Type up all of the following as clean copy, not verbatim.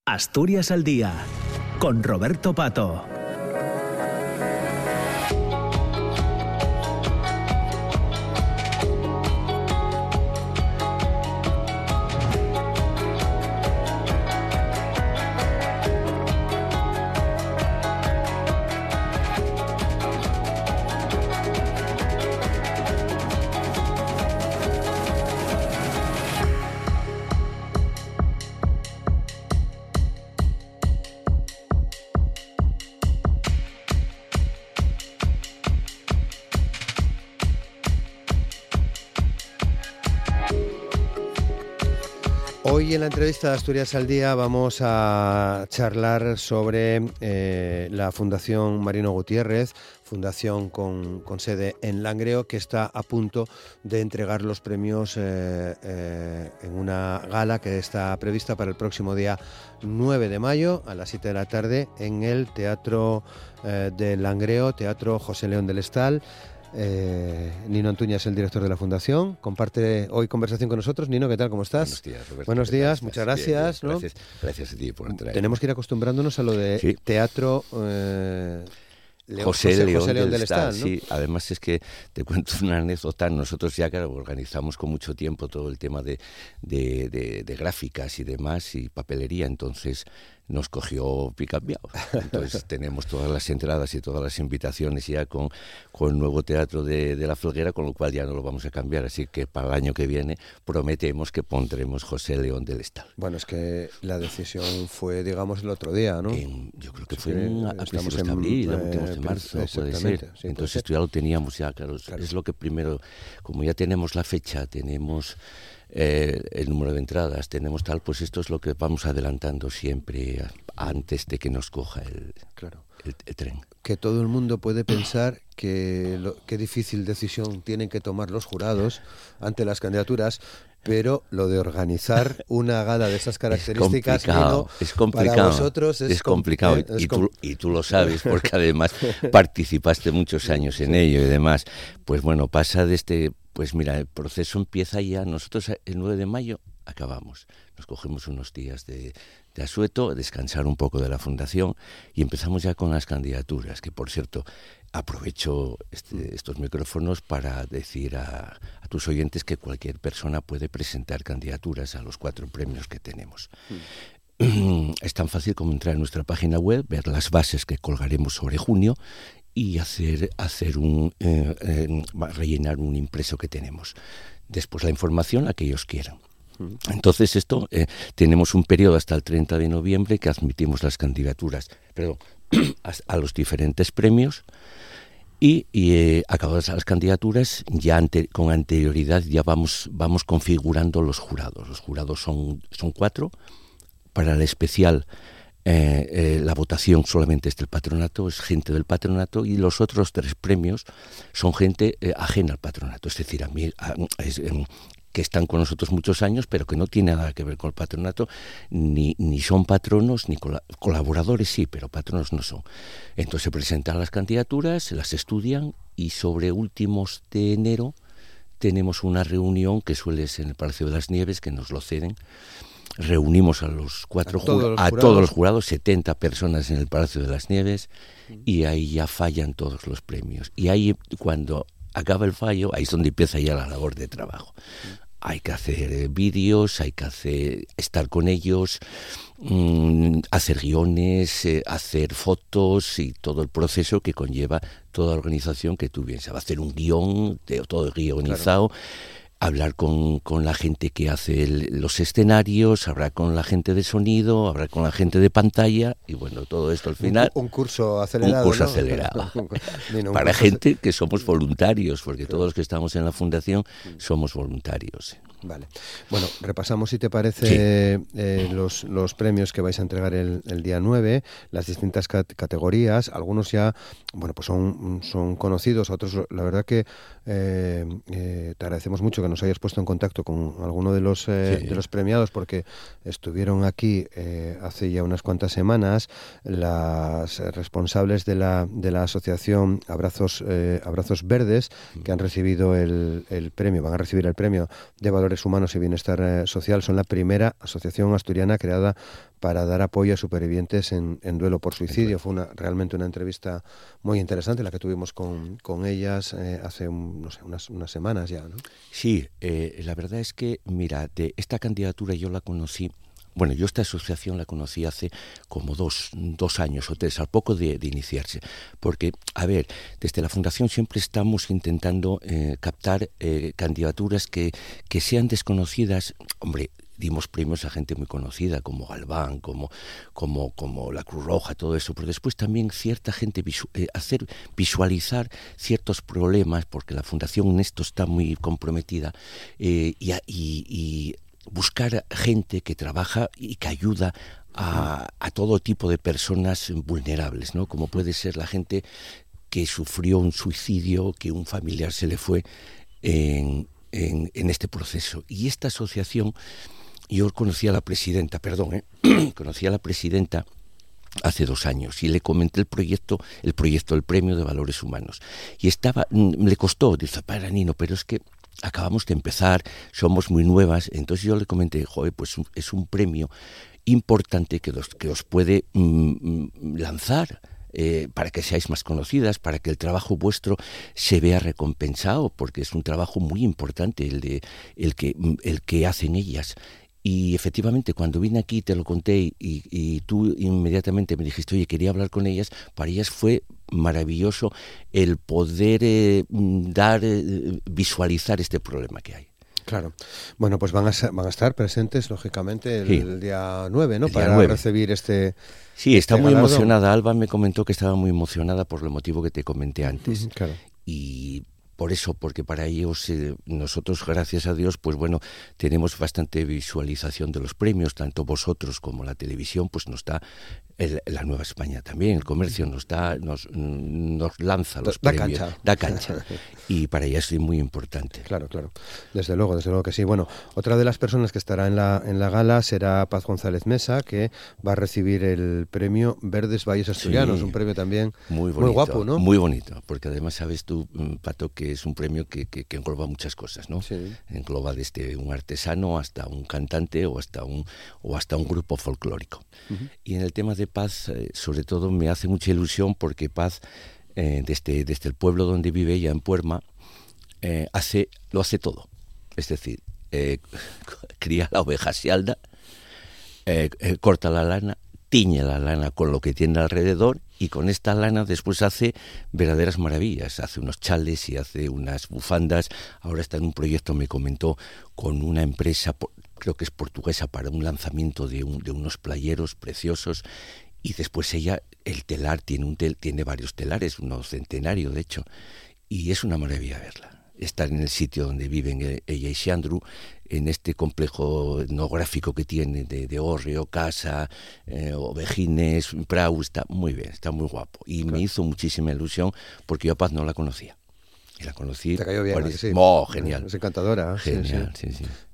Asturias al Día, con Roberto Pato. Hoy en la entrevista de Asturias al Día vamos a charlar sobre la Fundación Marino Gutiérrez, fundación con sede en Langreo, que está a punto de entregar los premios en una gala que está prevista para el próximo día 9 de mayo a las 7 de la tarde en el Teatro de Langreo, Teatro José León del Estal. Nino Antuña es el director de la Fundación, comparte hoy conversación con nosotros. Nino, ¿qué tal? ¿Cómo estás? Buenos días, Roberto. Buenos días, muchas gracias. Bien, ¿no? Gracias a ti por entrar. Tenemos que ir acostumbrándonos a lo de Teatro José León del Estal, ¿no? Sí, además es que te cuento una anécdota. Nosotros ya claro, organizamos con mucho tiempo todo el tema de gráficas y demás y papelería, entonces nos cogió picambiado. Entonces tenemos todas las entradas y todas las invitaciones ya con el nuevo Teatro de la Felguera, con lo cual ya no lo vamos a cambiar. Así que para el año que viene prometemos que pondremos José León del Estal. Bueno, es que la decisión fue, digamos, el otro día, ¿no? Yo creo que fue a principios de abril, a últimos de marzo, puede ser. Sí, entonces esto ya lo teníamos ya, claro. Es lo que primero, como ya tenemos la fecha, tenemos el número de entradas, tenemos tal, pues esto es lo que vamos adelantando siempre antes de que nos coja el tren. Que todo el mundo puede pensar que qué difícil decisión tienen que tomar los jurados ante las candidaturas, pero lo de organizar una gala de esas características es complicado, para vosotros es complicado. Y tú lo sabes, porque además participaste muchos años en ello y demás. Pues bueno, pasa de pues mira, el proceso empieza ya. Nosotros el 9 de mayo acabamos. Nos cogemos unos días de asueto, descansar un poco de la fundación y empezamos ya con las candidaturas, que por cierto aprovecho estos micrófonos para decir a tus oyentes que cualquier persona puede presentar candidaturas a los 4 premios que tenemos. Es tan fácil como entrar en nuestra página web, ver las bases que colgaremos sobre junio y rellenar un impreso que tenemos. Después la información a que ellos quieran. Entonces tenemos un periodo hasta el 30 de noviembre que admitimos las candidaturas a los diferentes premios y acabadas las candidaturas ya con anterioridad ya vamos configurando los jurados. Los jurados son 4. Para el especial la votación solamente es del patronato, es gente del patronato, y los otros 3 premios son gente ajena al patronato, es decir, que están con nosotros muchos años, pero que no tiene nada que ver con el patronato, ni son patronos, ni colaboradores sí, pero patronos no son. Entonces se presentan las candidaturas, se las estudian, y sobre últimos de enero tenemos una reunión que suele ser en el Palacio de las Nieves, que nos lo ceden. Reunimos a todos los jurados, 70 personas en el Palacio de las Nieves, y ahí ya fallan todos los premios. Y ahí, cuando acaba el fallo, ahí es donde empieza ya la labor de trabajo. Hay que hacer vídeos, hay que estar con ellos, hacer guiones, hacer fotos y todo el proceso que conlleva toda organización, que tú bien sabes, hacer un guión, todo guionizado. Claro. Hablar con la gente que hace los escenarios, hablar con la gente de sonido, hablar con la gente de pantalla, y bueno, todo esto al final... Un curso acelerado. Un curso acelerado. Para gente que somos voluntarios, porque todos los que estamos en la fundación somos voluntarios. Vale. Bueno, repasamos, si te parece, los premios que vais a entregar el día 9, las distintas categorías. Algunos ya, bueno, pues son conocidos, otros, la verdad que te agradecemos mucho que nos hayas puesto en contacto con alguno de los premiados, porque estuvieron aquí hace ya unas cuantas semanas las responsables de la asociación Abrazos Verdes, que han recibido el premio, van a recibir el premio de Valores Humanos y Bienestar Social. Son la primera asociación asturiana creada para dar apoyo a supervivientes en duelo por suicidio. Fue realmente una entrevista muy interesante la que tuvimos con ellas hace unas semanas ya, ¿no? Sí, la verdad es que, mira, de esta candidatura yo la conocí. Bueno, yo esta asociación la conocí hace como dos años o 3, al poco de iniciarse. Porque, a ver, desde la Fundación siempre estamos intentando captar candidaturas que sean desconocidas. Hombre, dimos premios a gente muy conocida, como Galván, como la Cruz Roja, todo eso. Pero después también cierta gente, hacer visualizar ciertos problemas, porque la Fundación en esto está muy comprometida, y buscar gente que trabaja y que ayuda a todo tipo de personas vulnerables, ¿no? Como puede ser la gente que sufrió un suicidio, que un familiar se le fue en este proceso. Y esta asociación, yo conocí a la presidenta, conocí a la presidenta hace 2 años y le comenté el proyecto del Premio de Valores Humanos. Y le costó, dice, para Nino, pero es que acabamos de empezar, somos muy nuevas. Entonces yo le comenté, joder, pues es un premio importante que os puede lanzar para que seáis más conocidas, para que el trabajo vuestro se vea recompensado, porque es un trabajo muy importante el que hacen ellas. Y efectivamente, cuando vine aquí te lo conté y tú inmediatamente me dijiste, oye, quería hablar con ellas. Para ellas fue maravilloso el poder visualizar este problema que hay. Claro. Bueno, pues van a estar presentes, lógicamente, el día 9, ¿no? Para 9. recibir este... Sí, está muy galardón. emocionada. Alba me comentó que estaba muy emocionada por el motivo que te comenté antes. Claro. Y por eso, porque para ellos, nosotros, gracias a Dios, pues bueno, tenemos bastante visualización de los premios, tanto vosotros como la televisión, pues nos da la Nueva España también, el comercio nos lanza los premios, da cancha. Y para ella es muy importante. Claro. Desde luego que sí. Bueno, otra de las personas que estará en la gala será Paz González Mesa, que va a recibir el premio Verdes Valles Asturianos, un premio también muy guapo, ¿no? Muy bonito, porque además sabes tú, Pato, que es un premio que engloba muchas cosas, ¿no? Sí. Engloba desde un artesano hasta un cantante o hasta un grupo folclórico. Uh-huh. Y en el tema de Paz, sobre todo me hace mucha ilusión porque Paz, desde el pueblo donde vive ella, en Puerma, lo hace todo. Es decir, cría la oveja Sialda, corta la lana, tiñe la lana con lo que tiene alrededor y con esta lana después hace verdaderas maravillas. Hace unos chales y hace unas bufandas. Ahora está en un proyecto, me comentó, con una empresa, creo que es portuguesa, para un lanzamiento de unos playeros preciosos. Y después ella, el telar, tiene varios telares, uno centenario de hecho, y es una maravilla verla. Estar en el sitio donde viven ella y Xandru, en este complejo etnográfico que tiene de hórreo, casa, ovejines, prau, está muy bien, está muy guapo. Y claro, me hizo muchísima ilusión porque yo a Paz no la conocía. Y la conocí. ¿Te cayó bien? Sí. Oh, genial. Es encantadora. Genial, sí.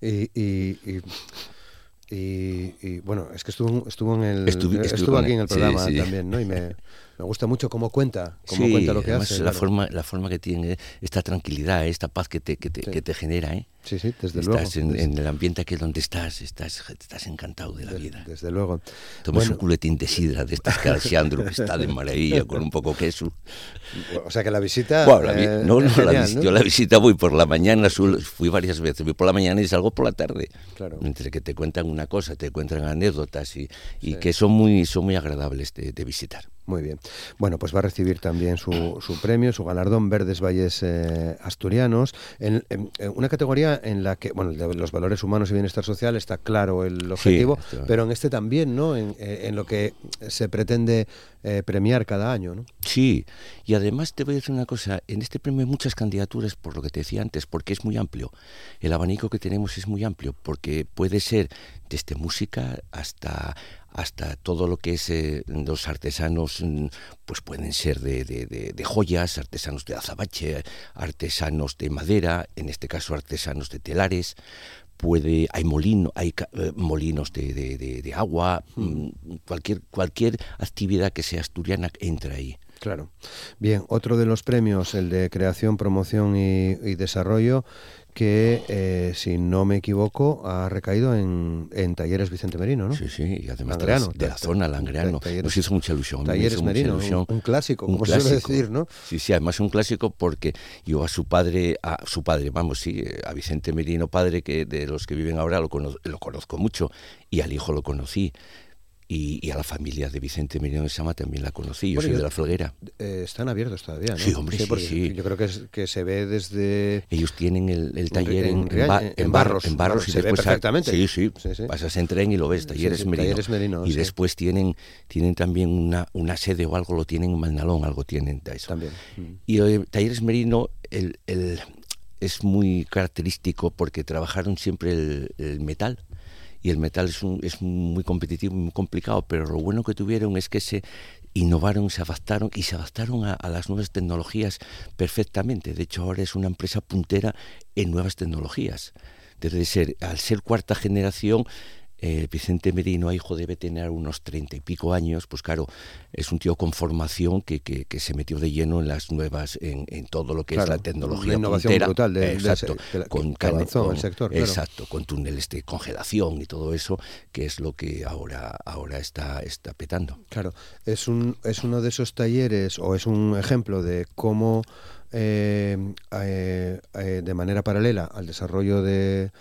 Y bueno, es que estuvo aquí en el programa también, ¿no? Y me gusta mucho cómo cuenta lo que hace. La forma que tiene, esta tranquilidad, esta paz que te genera, ¿eh? Sí, desde luego. Estás en el ambiente aquí donde estás encantado de la vida. Desde luego. Tomas un culetín de sidra de estas que Alexandro, que está de maravilla, con un poco queso. O sea que la visita... Bueno, yo la visita voy por la mañana, fui varias veces, voy por la mañana y salgo por la tarde. Claro. Entre que te cuentan una cosa, te cuentan anécdotas y que son muy agradables de visitar. Muy bien. Bueno, pues va a recibir también su premio, su galardón Verdes Valles Asturianos, en una categoría en la que, bueno, de los valores humanos y bienestar social está claro el objetivo, pero en este también, ¿no? En lo que se pretende premiar cada año, ¿no? Sí, y además te voy a decir una cosa, en este premio hay muchas candidaturas, por lo que te decía antes, porque es muy amplio. El abanico que tenemos es muy amplio, porque puede ser desde música hasta todo lo que es los artesanos, pues pueden ser de joyas, artesanos de azabache, artesanos de madera, en este caso artesanos de telares. Hay molinos de agua, cualquier actividad que sea asturiana entra ahí. Claro. Bien, otro de los premios, el de creación, promoción y desarrollo, que, si no me equivoco, ha recaído en Talleres Vicente Merino, ¿no? Sí, sí, y además Langreano, de la zona, Langreano. Nos hizo mucha ilusión. Talleres Merino, un clásico, como se suele decir, ¿no? Sí, sí, además un clásico porque yo a su padre, vamos, sí, a Vicente Merino, padre, que de los que viven ahora lo conozco mucho, y al hijo lo conocí. Y a la familia de Vicente Merino de Sama también la conocí, yo soy de La Felguera. Están abiertos todavía, ¿no? Sí, hombre, sí. Yo creo que se ve desde... Ellos tienen el taller en Barros. En Barros y se ve perfectamente. Sí. Pasas en tren y lo ves, Talleres Merino. Talleres Merino, y después tienen también una sede o algo, lo tienen en Magnalón, algo tienen de eso. También. Y Talleres Merino es muy característico porque trabajaron siempre el metal. Y el metal es muy competitivo, muy complicado, pero lo bueno que tuvieron es que se innovaron, se adaptaron a las nuevas tecnologías perfectamente. De hecho, ahora es una empresa puntera en nuevas tecnologías. Al ser cuarta generación, Vicente Merino, hijo, debe tener unos 30 y pico años, pues claro, es un tío con formación que se metió de lleno en las nuevas, en todo lo que es la tecnología una innovación puntera. brutal Exacto, con el sector. Claro. Exacto, con túneles de congelación y todo eso, que es lo que ahora está petando. Claro, es uno de esos talleres, o es un ejemplo de cómo de manera paralela al desarrollo de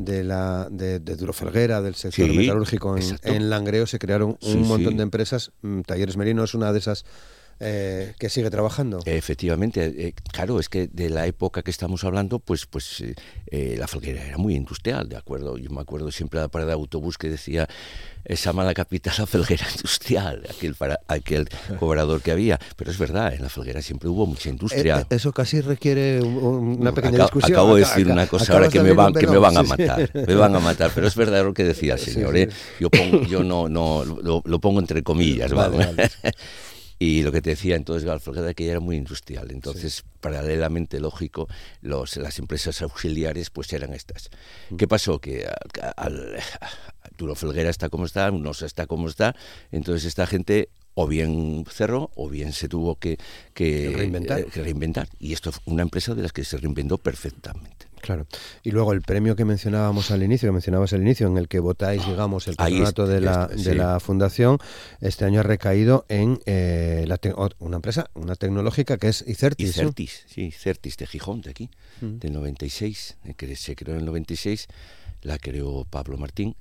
Duro Felguera, del sector metalúrgico en Langreo, se crearon un montón de empresas. Talleres Merino es una de esas que sigue trabajando. Efectivamente, claro, es que de la época que estamos hablando, pues La Felguera era muy industrial, ¿de acuerdo? Yo me acuerdo siempre de la parada de autobús que decía esa mala capital, La Felguera industrial, aquel cobrador que había. Pero es verdad, en La Felguera siempre hubo mucha industria. Eso casi requiere una pequeña discusión. Acabo de decir una cosa ahora que me van a matar. Me van a matar, pero es verdad lo que decía el señor. Sí. Yo no lo pongo entre comillas, ¿vale? Y lo que te decía, entonces, la Felguera, que ya era muy industrial. Entonces, paralelamente, lógico, las empresas auxiliares pues eran estas. ¿Qué pasó? Que Duro Felguera está como está, Unosa está como está. Entonces, esta gente o bien cerró o bien se tuvo que reinventar. Y esto fue una empresa de las que se reinventó perfectamente. Claro. Y luego el premio que mencionabas al inicio, en el que votáis, digamos, el patronato de la fundación, este año ha recaído en una empresa, una tecnológica que es Icertis. Icertis, ¿no? Sí, Icertis de Gijón, de aquí, del 96, que se creó en el 96, la creó Pablo Martín.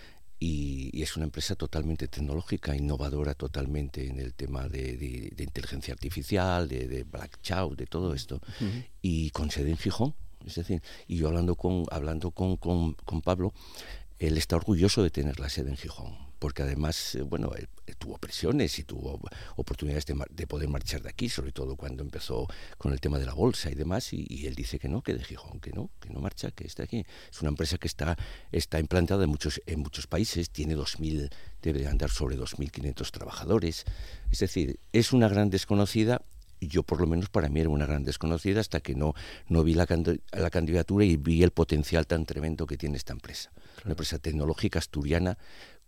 Y es una empresa totalmente tecnológica, innovadora totalmente en el tema de inteligencia artificial, de Blackcloud, de todo esto, y con sede en Gijón. Es decir, y yo hablando con Pablo, él está orgulloso de tener la sede en Gijón, porque además, él tuvo presiones y tuvo oportunidades de poder marchar de aquí, sobre todo cuando empezó con el tema de la bolsa y demás, y él dice que no, que de Gijón, que no marcha, que está aquí. Es una empresa que está implantada en muchos países, debe andar sobre 2.500 trabajadores, es decir, es una gran desconocida. Yo, por lo menos, para mí era una gran desconocida hasta que no vi la candidatura y vi el potencial tan tremendo que tiene esta empresa. Claro. Una empresa tecnológica asturiana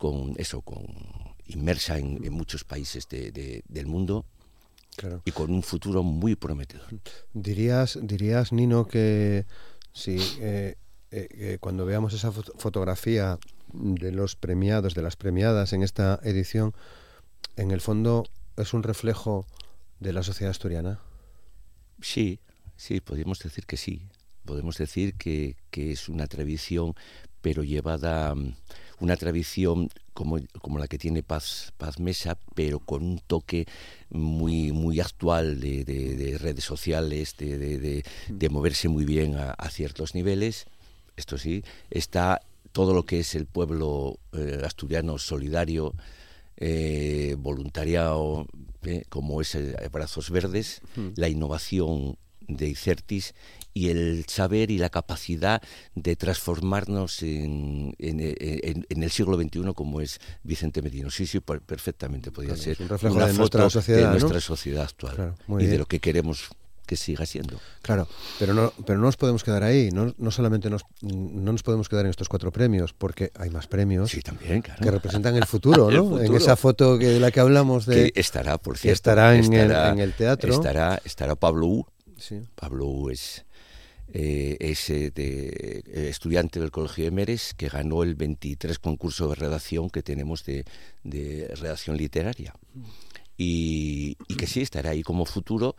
inmersa en muchos países del mundo. Claro. Y con un futuro muy prometedor. ¿Dirías, Nino, que si cuando veamos esa fotografía de los premiados, de las premiadas en esta edición, en el fondo es un reflejo de la sociedad asturiana? Sí, podríamos decir que sí. Podemos decir que es una tradición, pero llevada, una tradición como la que tiene Paz Mesa, pero con un toque muy, muy actual de redes sociales, de moverse muy bien a ciertos niveles. Esto sí, está todo lo que es el pueblo asturiano solidario, voluntariado, como es Brazos Verdes, la innovación de Icertis y el saber y la capacidad de transformarnos en el siglo XXI como es Vicente Merino. Sí, perfectamente podría ser un reflejo de nuestra sociedad, de nuestra sociedad actual, claro, y bien. De lo que queremos que siga siendo. Claro, pero no nos podemos quedar ahí, no solamente no nos podemos quedar en estos 4 premios, porque hay más premios, sí, también, claro, que representan el futuro, ¿no? futuro. En esa foto de la que hablamos, que estará, por cierto, estará en el teatro. Estará Pablo U. Sí. Pablo U es estudiante del Colegio de Meres, que ganó el 23 concurso de redacción que tenemos de redacción literaria. Y que sí, estará ahí como futuro,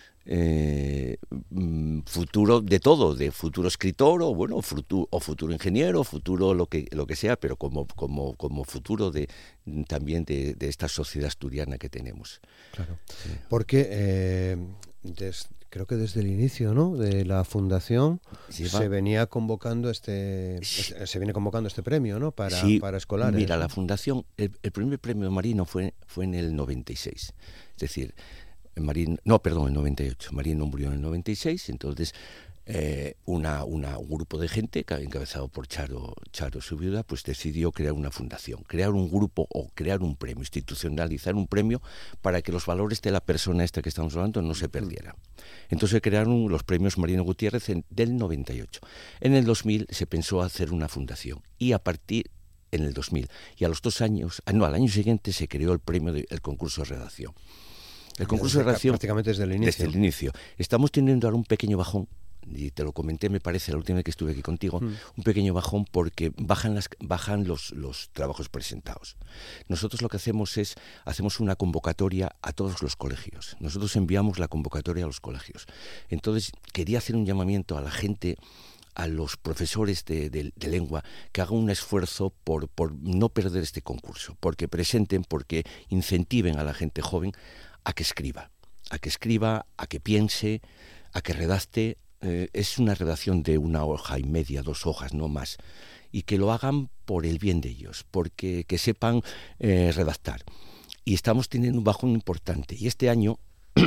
futuro de todo, de futuro escritor o bueno, futuro ingeniero, futuro lo que sea, pero como futuro también de esta sociedad asturiana que tenemos. Claro, porque creo que desde el inicio, ¿no?, de la fundación se venía convocando se viene convocando este premio, ¿no?, para escolares. Mira, ¿no? la fundación, el primer premio Marino fue en el 96, es decir, el 98. Marino murió en el 96, entonces un grupo de gente, encabezado por Charo, su viuda, pues decidió crear una fundación, crear un grupo o crear un premio, institucionalizar un premio para que los valores de la persona esta que estamos hablando no se perdieran. Entonces se crearon los premios Marino Gutiérrez del 98. En el 2000 se pensó hacer una fundación y a partir en el 2000 y a los 2 años, al año siguiente se creó el premio el concurso de redacción. El concurso de redacción prácticamente desde el inicio. Desde el inicio. Estamos teniendo ahora un pequeño bajón, y te lo comenté, me parece, la última vez que estuve aquí contigo, un pequeño bajón porque bajan los trabajos presentados. Nosotros lo que hacemos una convocatoria a todos los colegios. Nosotros enviamos la convocatoria a los colegios. Entonces, quería hacer un llamamiento a la gente, a los profesores de lengua, que hagan un esfuerzo por no perder este concurso, porque presenten, porque incentiven a la gente joven a que escriba, a que piense, a que redacte. Es una redacción de 1 hoja y media, 2 hojas, no más, y que lo hagan por el bien de ellos, porque que sepan redactar. Y estamos teniendo un bajón importante, y este año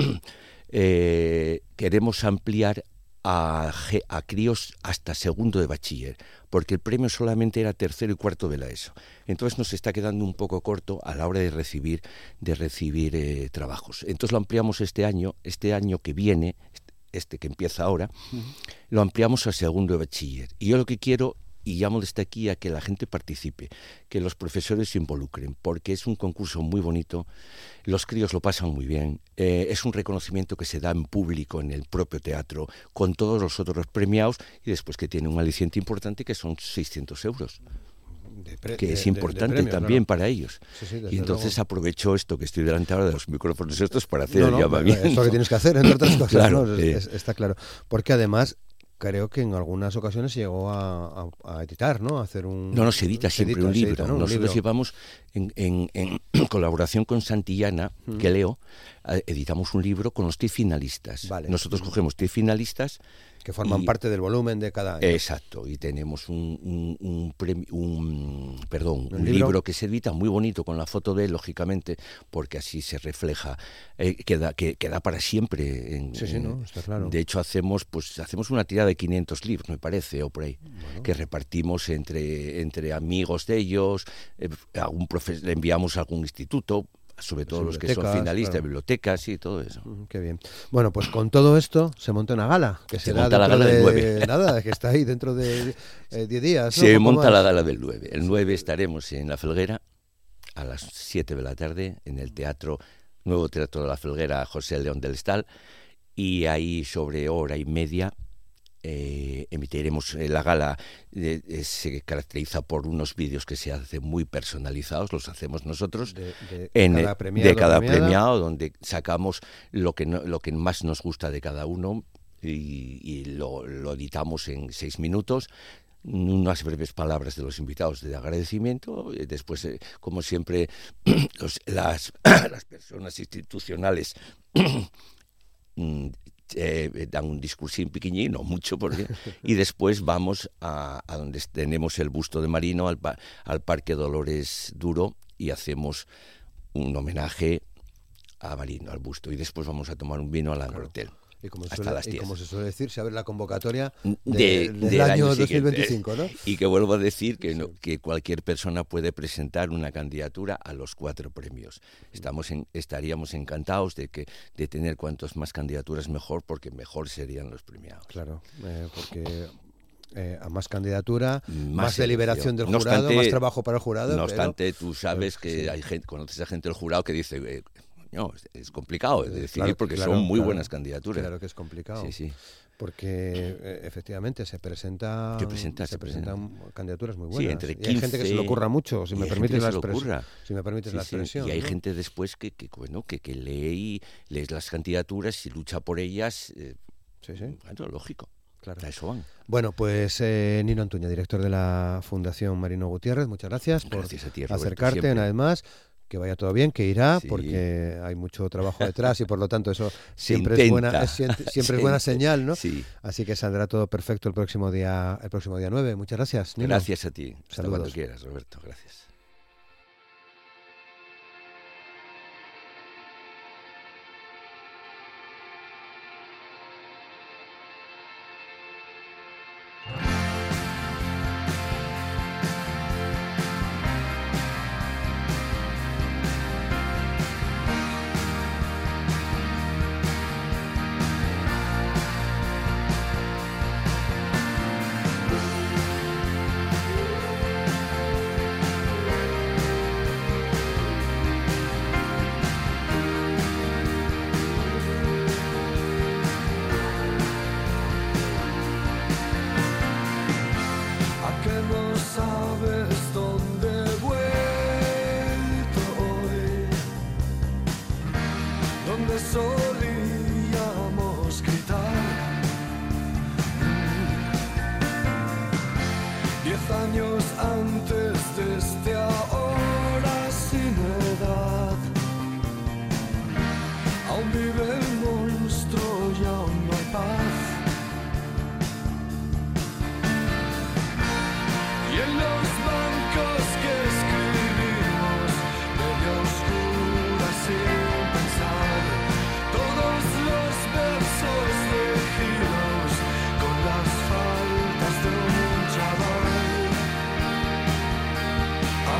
queremos ampliar a críos hasta 2º de bachiller, porque el premio solamente era 3º y 4º de la ESO. Entonces nos está quedando un poco corto a la hora de recibir trabajos. Entonces lo ampliamos este año que viene, que empieza ahora, lo ampliamos a 2º de bachiller. Y yo lo que quiero, y llamo desde aquí a que la gente participe, que los profesores se involucren, porque es un concurso muy bonito, los críos lo pasan muy bien, es un reconocimiento que se da en público en el propio teatro, con todos los otros premiados, y después que tiene un aliciente importante que son 600 euros. Que es importante premio, también, claro, para ellos. Sí, y entonces luego aprovecho esto que estoy delante ahora de los micrófonos estos para hacer el llamamiento. Es lo que tienes que hacer, entre otras cosas. Claro, ¿no? Está claro. Porque además creo que en algunas ocasiones llegó a editar, ¿no? A hacer un... No, se edita siempre un libro. ¿no? Nosotros llevamos, en colaboración con Santillana, que leo, editamos un libro con los 10 finalistas. Vale. Nosotros cogemos 10 finalistas que forman parte del volumen de cada año. Exacto, y tenemos un libro que se edita muy bonito con la foto de él, lógicamente, porque así se refleja, queda para siempre. No, está claro. De hecho, hacemos una tirada de 500 libros, me parece, o por ahí, que repartimos entre amigos de ellos, le enviamos a algún instituto, sobre todo los que son finalistas, claro, bibliotecas y todo eso. Qué bien. Bueno, pues con todo esto se monta una gala, que se monta la gala del 9. Nada, que está ahí dentro de 10 días, ¿no? Se monta la gala del 9. El 9 estaremos en La Felguera a las 7 de la tarde en el nuevo Teatro de La Felguera José León del Estal, y ahí sobre hora y media emitiremos la gala. Se caracteriza por unos vídeos que se hacen muy personalizados, los hacemos nosotros de cada premiado, donde sacamos lo que más nos gusta de cada uno y lo editamos en 6 minutos. Unas breves palabras de los invitados de agradecimiento. Después, como siempre, las personas institucionales dan un discursín pequeñín, no mucho, y después vamos a donde tenemos el busto de Marino, al Parque Dolores Duro, y hacemos un homenaje a Marino, al busto, y después vamos a tomar un vino al Hotel. Y como, hasta las 10. Y como se suele decir, se abre la convocatoria del año siguiente. 2025, ¿no? Y que vuelvo a decir que, Sí. que cualquier persona puede presentar una candidatura a los 4 premios. Estaríamos encantados de tener cuantos más candidaturas mejor, porque mejor serían los premiados. Claro, porque a más candidatura, más selección. deliberación del jurado, obstante, más trabajo para el jurado. No obstante, tú sabes que sí. hay gente, conoces a gente del jurado que dice... No, es complicado de decidir, Claro, porque claro, son muy claro. buenas candidaturas. Claro que es complicado. Sí, sí. Porque efectivamente se presentan candidaturas muy buenas. Sí, entre 15, y hay gente que se le ocurra mucho, si me permites la expresión. Y hay ¿no? gente después que lee lees las candidaturas y lucha por ellas. Sí. Bueno, lógico. Claro. A eso van. Bueno, pues Nino Antuña, director de la Fundación Marino Gutiérrez, muchas gracias por a ti, Roberto, acercarte siempre. una vez más. Que vaya todo bien, que irá, Sí. porque hay mucho trabajo detrás y por lo tanto eso siempre es buena señal, ¿no? Sí. Así que saldrá todo perfecto el próximo día 9. Muchas gracias, Nino. Gracias a ti. Hasta Saludos. cuando quieras, Roberto. Gracias. Solíamos gritar 10 años antes desde ahora sin edad. Aún vive el monstruo y aún no hay paz. Y en los bancos que escribimos medio oscuras sin pensar, todos los versos elegidos con las faltas de un chaval.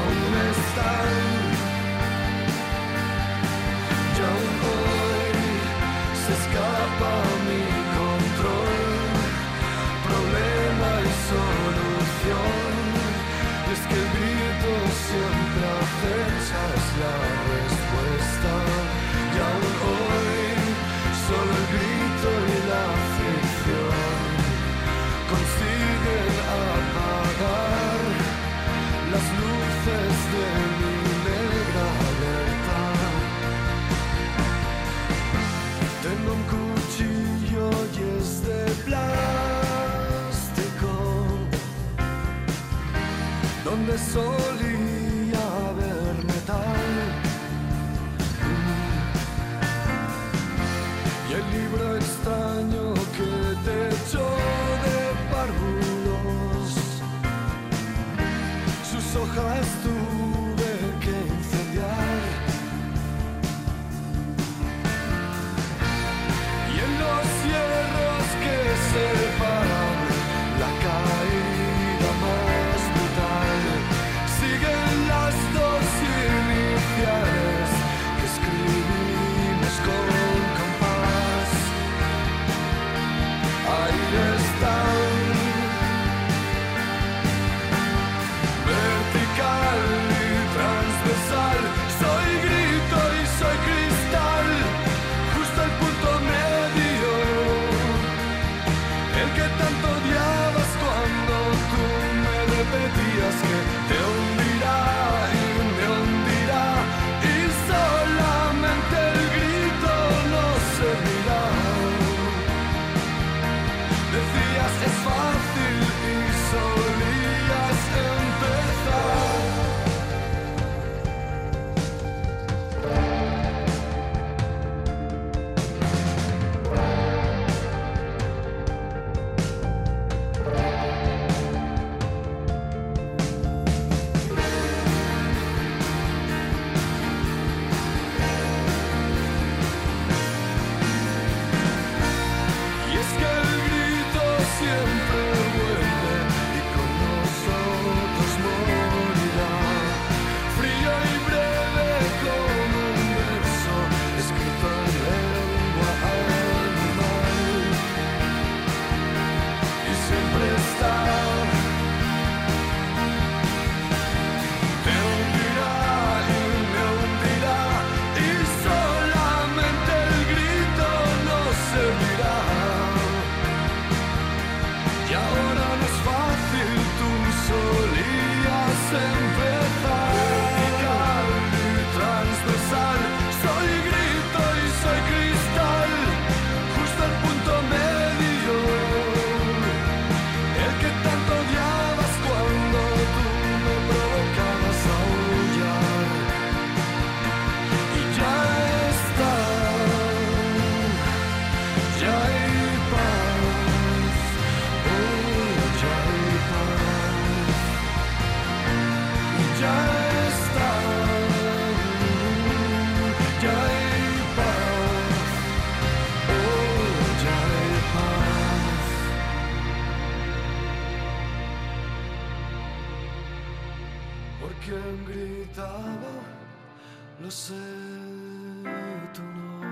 han gritado, lo sé, tú no.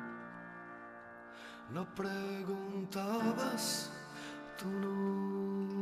Lo preguntabas, tú no.